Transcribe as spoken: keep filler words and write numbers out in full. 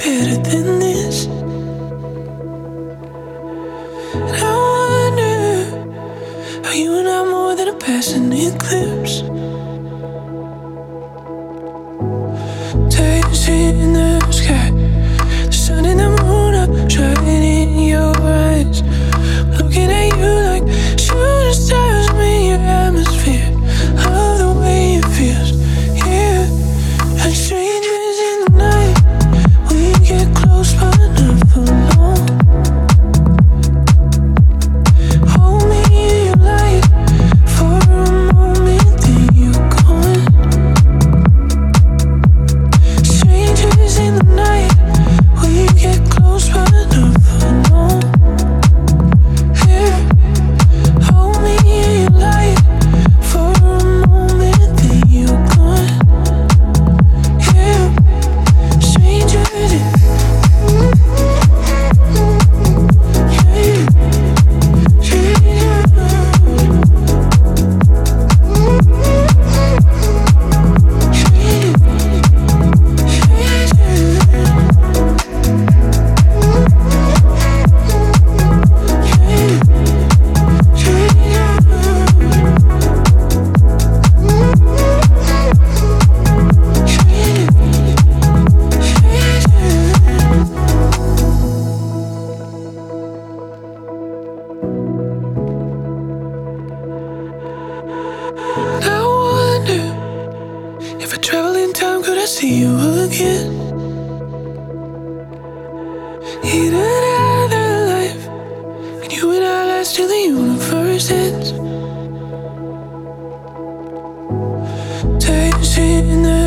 better than this. And I wonder how you and I more than a passing eclipse. Dancing in the sky, the sun and the moon are shining in your eyes. Looking at you like shooting stars in your atmosphere. Love the way it feels, yeah. Like strangers in the night, we get close but not for long. Hold me in your light for a moment, then you're gone. Strangers in the night, we get close but not for long. Yeah. Hold me in your light for a moment, then you're gone. Yeah. Strangers in I wonder if I travel in time, could I see you again? In another life, and you and I last till the universe ends. Dancing in the